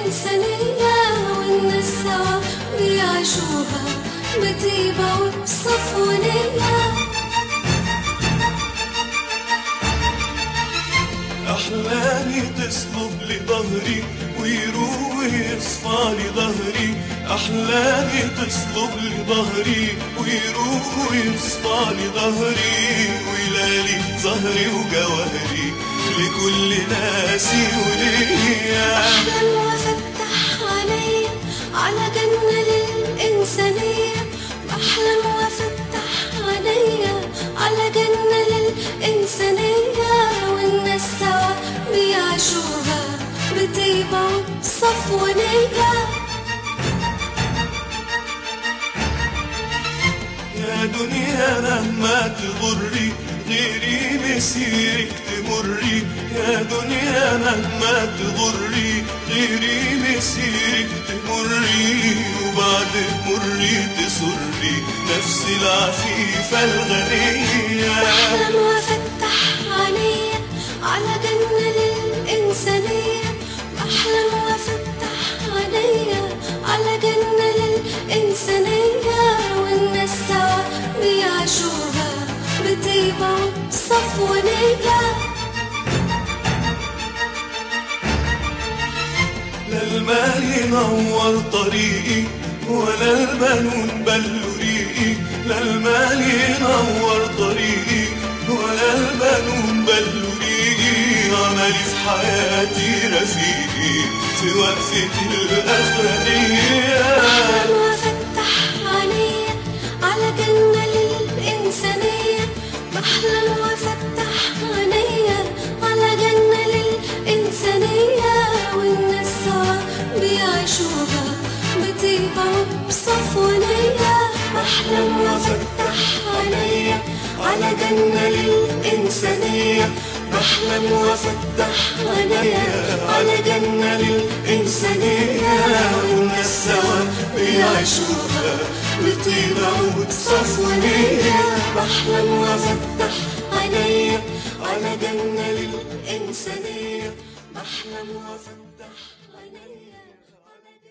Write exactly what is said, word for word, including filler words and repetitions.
للإنسانية، والناس سوا بيعيشوها بطيبة وبصفونية. أحلامي تصلب لظهري ويروح ويصفى لظهري، أحلامي تصلب لظهري ويروح ويصفى لظهري، ويلالي ظهري وجوهري لكل ناسي وليا. أحلم وأفتح عينيا على جنة للإنسانية، بحلم وأفتح عينيا على جنة للإنسانية، والناس سوا بيعيشوها بطيبة وبصفونية. يا دنيا مهما تغري غيري مسيرك تمري، يا دنيا مهما تغري غيري مسيرك تمري، وبعد مري تسري نفسي العفيفة الغنية. بحلم وأفتح عينيا على جنة للإنسانية، بحلم وأفتح عينيا على جنة للإنسانية، والناس سوا بيعيشوها بطيبة وبصفونية. لا المال ينور طريقي ولا البنون بلوا ريقي، لا المال ينور طريقي ولا البنون بلوا ريقي، عملي في حياتي رفيقي في وقفتي الأخرانية. بحلم وأفتح عينيا على جنة للإنسانية، بحلم وأفتح عينيا على جنة للإنسانية، والناس سوا بيعيشوها بطيبة وبصفونية. بحلم وأفتح عينيا على جنة للإنسانية، بحلم وأفتح عينيا على جنة للإنسانية، والناس سوا بيعيشوها بطيبة وبصفونية. بحلم وأفتح عينيا على جنة للإنسانية، بحلم وأفتح عينيا.